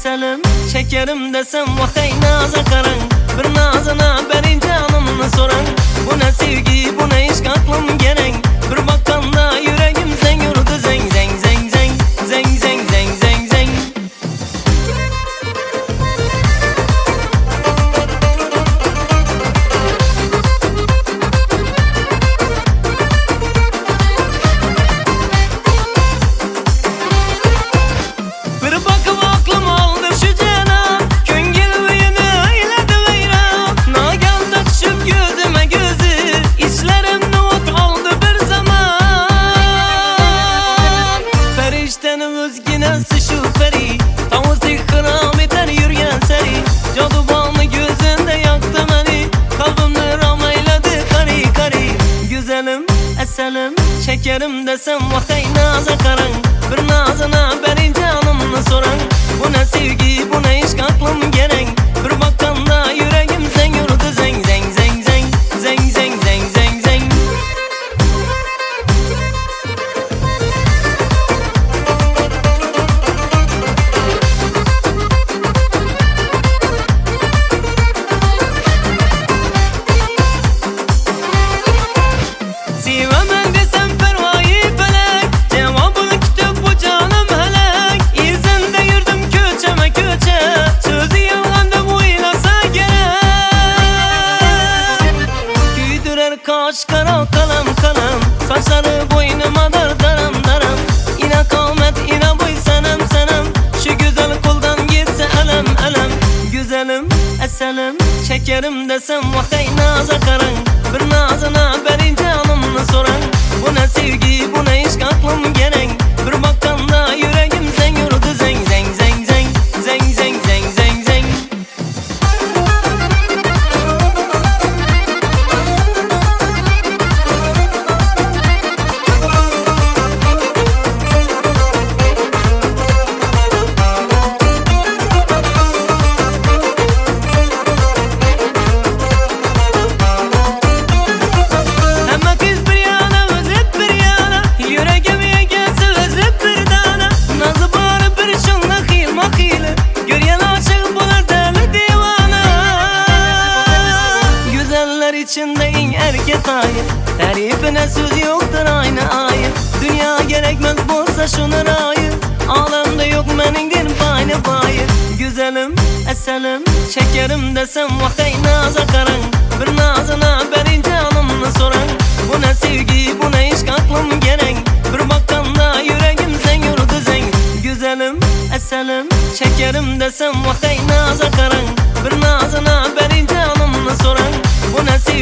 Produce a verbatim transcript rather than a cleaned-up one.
eselim, şekerim desem vakay naza karın. Bir nazına berin canımını soran. Bu ne sevgi, bu ne işk aklım gelen. Bir bakanda yüreğim zen yurdu zeng zeng zeng zeng zeng zeng zeng zeng zeng. Bir bakıp aklım aldı şu cana. Köngül büyünü eyledi veyran. Nageldi düşüp gözüme gözü. İçlerim nuvut oldu bir zaman. Feriştenin özginesi şu peri. Tavuzu kıram eder yürgen seri. Cadı bağını gözünde yaktı beni. Kalbimde ram eyledi kari kari. Güzelim, eselim, şekerim desem vakay naza karın. Bir nazına berin canımını soran. Bu ne sevgi, bu ne işk aklım gelen. Bir bakanda yüreğim zen yurdu zeng zeng zeng zeng zeng zeng zeng zeng zeng. Sevemem desem pervayı felek. Cevabını kütüp bu canım helek. İzinde yürüdüm köçeme köçe. Sözü yalandı bu ilasa gerek. Güydürer kaş kara kalem kalem. Saçları boynuma dar daram daram. İna kavmet ina boy senem senem. Şu güzel koldan gitse elem elem. Güzelim, eselim, şekerim desem vakay naza karın. Bir nazına berin canımını soran. Bu ne sevgi, bu ne işk aklım gelen. Bir bakanda yüreğim zen yurdu zeng zeng zeng zeng zeng zeng zeng zeng zeng. Ama kız bir yana, özüp bir yana. Yüreğim yegesi özüp bir dana. Nazı bağırıp bir şunla khilma khili. Göryen aşık bular deli divana. Güzeller içinde en erkek ayı. Tarifine söz yoktur aynı ayı. Dünya gerekmez bolsa şunun ayı. Alemde yok meningdir payını payı. Güzelim, eselim, şekerim desem vakay naza karın. Bir nazına berin canımını soran. Bu ne sevgi, bu ne işk aklım gelen. Bir bakanda yüreğim zen yurdu zeng. Güzelim, eselim, şekerim desem vakay naza karın. Bir nazına berin canımını soran. Bu ne sevgi